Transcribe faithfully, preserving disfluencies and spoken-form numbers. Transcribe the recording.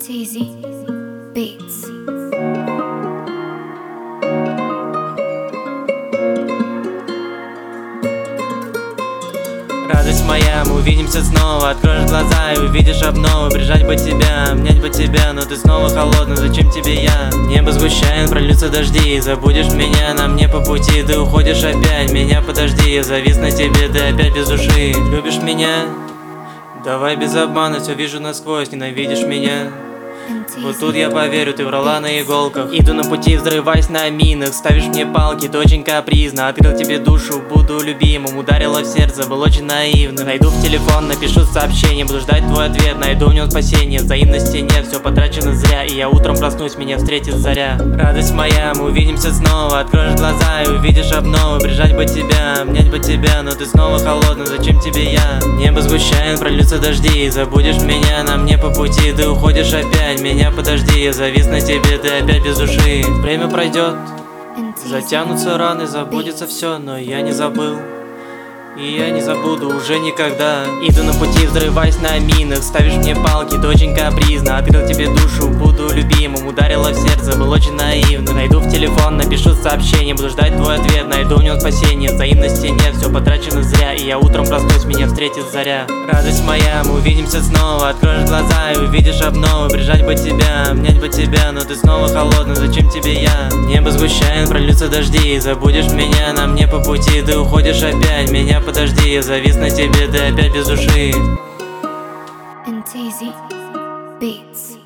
Teasy Beats. Радость моя, мы увидимся снова. Откроешь глаза и увидишь обнову. Прижать бы тебя, обнять бы тебя, но ты снова холодный, зачем тебе я? Небо сгущает, прольются дожди. Забудешь меня, нам не по пути. Ты уходишь опять, меня подожди. Я завис на тебе, ты опять без души. Любишь меня? Давай без обмана, все вижу насквозь. Ненавидишь меня? Вот тут я поверю, ты врала на иголках. Иду на пути, взрываясь на минах. Ставишь мне палки, ты очень капризно. Открыл тебе душу, буду любимым. Ударила в сердце, был очень наивным. Найду в телефон, напишу сообщение. Буду ждать твой ответ, найду в нем спасение. Взаимности нет, все потрачено зря. И я утром проснусь, меня встретит заря. Радость моя, мы увидимся снова. Откроешь глаза и увидишь обнову. Прижать бы тебя, обнять бы тебя, но ты снова холодный, зачем тебе я? Небо сгущает, прольются дожди. Забудешь меня, нам не по пути. Ты уходишь опять, меня подожди, я завис на тебе, ты опять без души. Время пройдет, затянутся раны, забудется все, но я не забыл. И я не забуду уже никогда. Иду на пути, взрываясь на минах. Ставишь мне палки, ты очень капризно. Открыл тебе душу, буду любимым. Ударила в сердце, был очень наивным. Найду в телефон, напишу сообщение. Буду ждать твой ответ, найду в нем спасение. Взаимности нет, все потрачено зря. И я утром проснусь, меня встретит заря. Радость моя, мы увидимся снова. Откроешь глаза и увидишь обнову. Прижать бы тебя, обнять бы тебя, но ты снова холодный, зачем тебе я? Небо сгущает, прольются дожди. Забудешь меня, нам не по пути. Ты уходишь опять, меня подожди, я завис на тебе, ты опять без души. Teasy Beats.